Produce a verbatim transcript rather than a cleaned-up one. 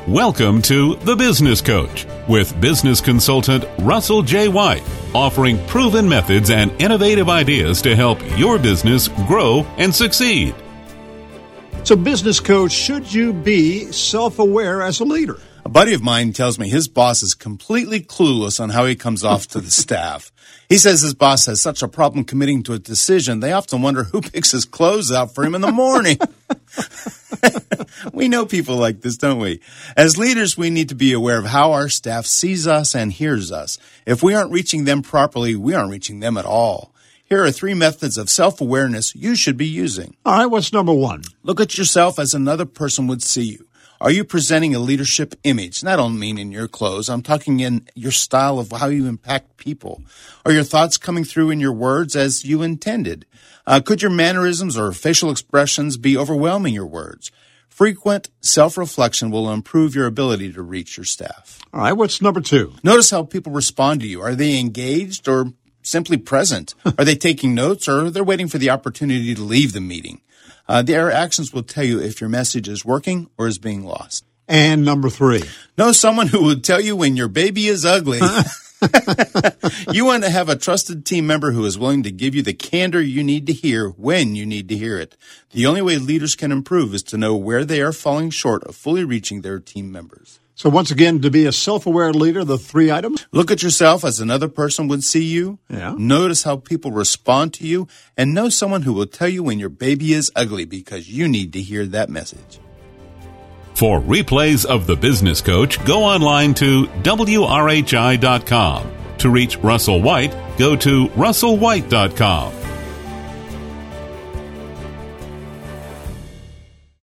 Welcome to The Business Coach with business consultant Russell J. White, offering proven methods and innovative ideas to help your business grow and succeed. So, business coach, should you be self-aware as a leader? A buddy of mine tells me his boss is completely clueless on how he comes off to the staff. He says his boss has such a problem committing to a decision, they often wonder who picks his clothes out for him in the morning. We know people like this, don't we? As leaders, we need to be aware of how our staff sees us and hears us. If we aren't reaching them properly, we aren't reaching them at all. Here are three methods of self-awareness you should be using. All right, what's number one? Look at yourself as another person would see you. Are you presenting a leadership image? And I don't mean in your clothes. I'm talking in your style of how you impact people. Are your thoughts coming through in your words as you intended? Uh, could your mannerisms or facial expressions be overwhelming your words? Frequent self-reflection will improve your ability to reach your staff. All right, what's number two? Notice how people respond to you. Are they engaged or simply present? Are they taking notes or they're waiting for the opportunity to leave the meeting? Uh, their actions will tell you if your message is working or is being lost. And number three. Know someone who will tell you when your baby is ugly. You want to have a trusted team member who is willing to give you the candor you need to hear when you need to hear it. The only way leaders can improve is to know where they are falling short of fully reaching their team members. So once again, to be a self-aware leader, the three items? Look at yourself as another person would see you. Yeah. Notice how people respond to you. And know someone who will tell you when your baby is ugly because you need to hear that message. For replays of The Business Coach, go online to W R H I dot com. To reach Russell White, go to Russell White dot com.